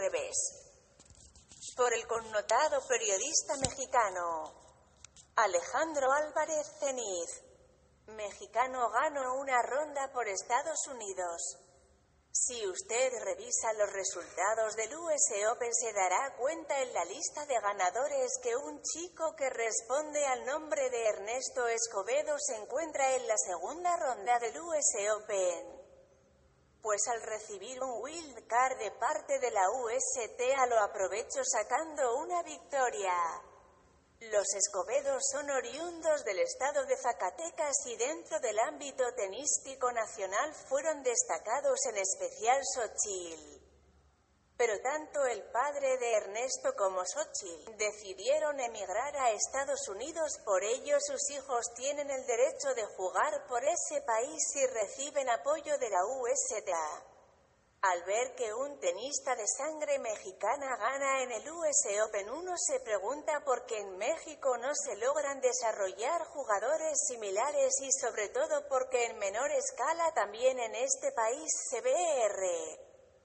revés. Por el connotado periodista mexicano Alejandro Álvarez Ceniz. Mexicano ganó una ronda por Estados Unidos. Si usted revisa los resultados del US Open se dará cuenta en la lista de ganadores que un chico que responde al nombre de Ernesto Escobedo se encuentra en la segunda ronda del US Open. Pues al recibir un wild card de parte de la USTA lo aprovechó sacando una victoria. Los Escobedos son oriundos del estado de Zacatecas y dentro del ámbito tenístico nacional fueron destacados en especial Xóchitl. Pero tanto el padre de Ernesto como Xóchitl decidieron emigrar a Estados Unidos, por ello sus hijos tienen el derecho de jugar por ese país y reciben apoyo de la USTA. Al ver que un tenista de sangre mexicana gana en el US Open, uno se pregunta por qué en México no se logran desarrollar jugadores similares y sobre todo porque en menor escala también en este país se ve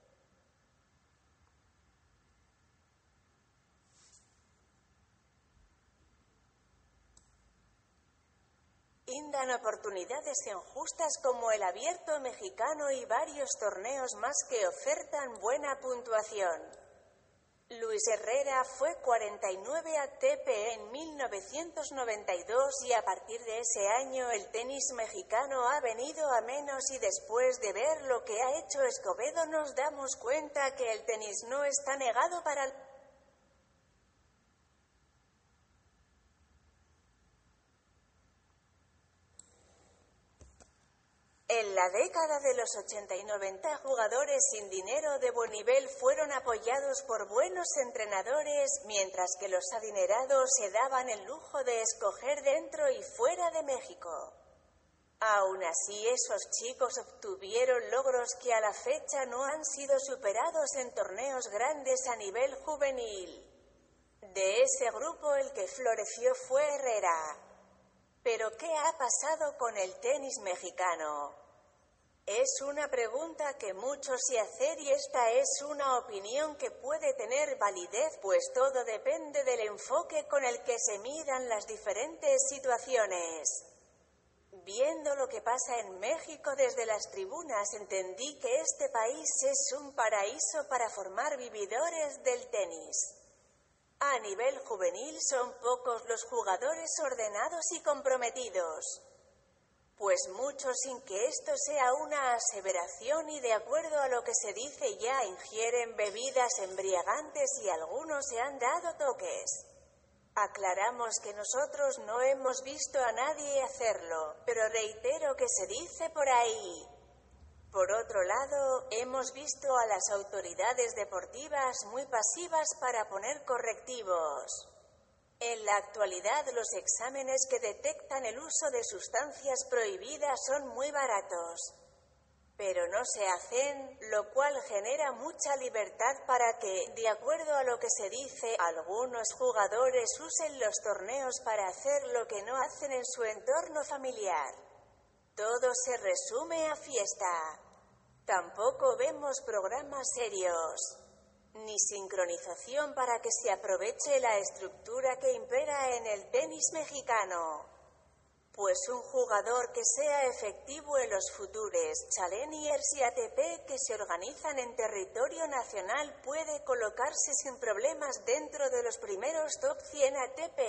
dan oportunidades injustas como el Abierto Mexicano y varios torneos más que ofertan buena puntuación. Luis Herrera fue 49 ATP en 1992 y a partir de ese año el tenis mexicano ha venido a menos y después de ver lo que ha hecho Escobedo nos damos cuenta que el tenis no está negado para En la década de los 80 y 90 jugadores sin dinero de buen nivel fueron apoyados por buenos entrenadores, mientras que los adinerados se daban el lujo de escoger dentro y fuera de México. Aún así, esos chicos obtuvieron logros que a la fecha no han sido superados en torneos grandes a nivel juvenil. De ese grupo el que floreció fue Herrera. ¿Pero qué ha pasado con el tenis mexicano? Es una pregunta que muchos se hacen y esta es una opinión que puede tener validez, pues todo depende del enfoque con el que se miran las diferentes situaciones. Viendo lo que pasa en México desde las tribunas entendí que este país es un paraíso para formar vividores del tenis. A nivel juvenil son pocos los jugadores ordenados y comprometidos. Pues muchos, sin que esto sea una aseveración y de acuerdo a lo que se dice, ya ingieren bebidas embriagantes y algunos se han dado toques. Aclaramos que nosotros no hemos visto a nadie hacerlo, pero reitero que se dice por ahí. Por otro lado, hemos visto a las autoridades deportivas muy pasivas para poner correctivos. En la actualidad los exámenes que detectan el uso de sustancias prohibidas son muy baratos, pero no se hacen, lo cual genera mucha libertad para que, de acuerdo a lo que se dice, algunos jugadores usen los torneos para hacer lo que no hacen en su entorno familiar. Todo se resume a fiesta. Tampoco vemos programas serios, ni sincronización para que se aproveche la estructura que impera en el tenis mexicano. Pues un jugador que sea efectivo en los Futures, Challengers y ATP que se organizan en territorio nacional puede colocarse sin problemas dentro de los primeros top 100 ATP.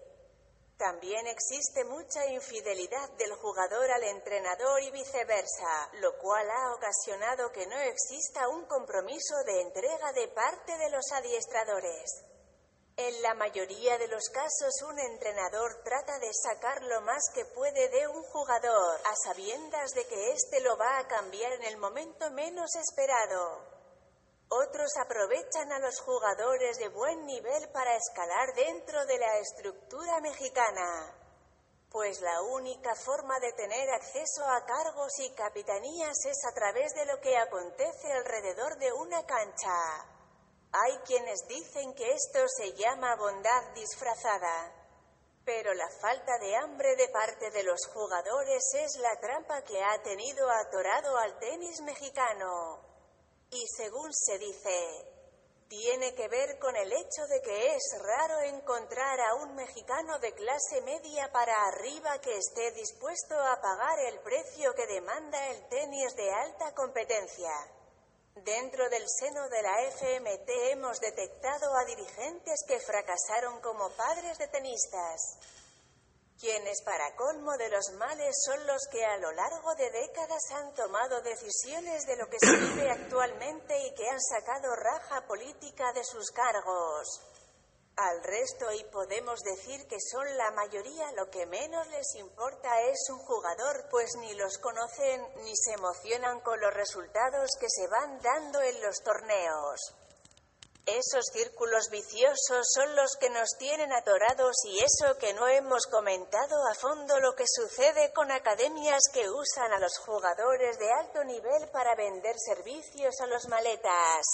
También existe mucha infidelidad del jugador al entrenador y viceversa, lo cual ha ocasionado que no exista un compromiso de entrega de parte de los adiestradores. En la mayoría de los casos un entrenador trata de sacar lo más que puede de un jugador, a sabiendas de que éste lo va a cambiar en el momento menos esperado. Otros aprovechan a los jugadores de buen nivel para escalar dentro de la estructura mexicana. Pues la única forma de tener acceso a cargos y capitanías es a través de lo que acontece alrededor de una cancha. Hay quienes dicen que esto se llama bondad disfrazada. Pero la falta de hambre de parte de los jugadores es la trampa que ha tenido atorado al tenis mexicano. Y según se dice, tiene que ver con el hecho de que es raro encontrar a un mexicano de clase media para arriba que esté dispuesto a pagar el precio que demanda el tenis de alta competencia. Dentro del seno de la FMT hemos detectado a dirigentes que fracasaron como padres de tenistas, quienes para colmo de los males son los que a lo largo de décadas han tomado decisiones de lo que se vive actualmente y que han sacado raja política de sus cargos. Al resto, y podemos decir que son la mayoría, lo que menos les importa es un jugador, pues ni los conocen ni se emocionan con los resultados que se van dando en los torneos. Esos círculos viciosos son los que nos tienen atorados, y eso que no hemos comentado a fondo lo que sucede con academias que usan a los jugadores de alto nivel para vender servicios a los maletas.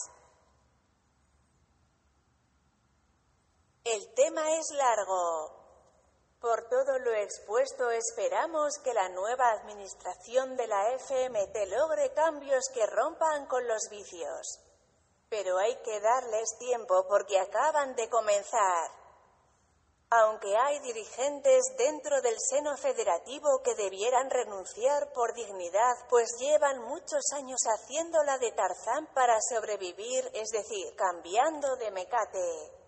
El tema es largo. Por todo lo expuesto, esperamos que la nueva administración de la FMT logre cambios que rompan con los vicios. Pero hay que darles tiempo porque acaban de comenzar. Aunque hay dirigentes dentro del seno federativo que debieran renunciar por dignidad, pues llevan muchos años haciéndola de Tarzán para sobrevivir, es decir, cambiando de mecate.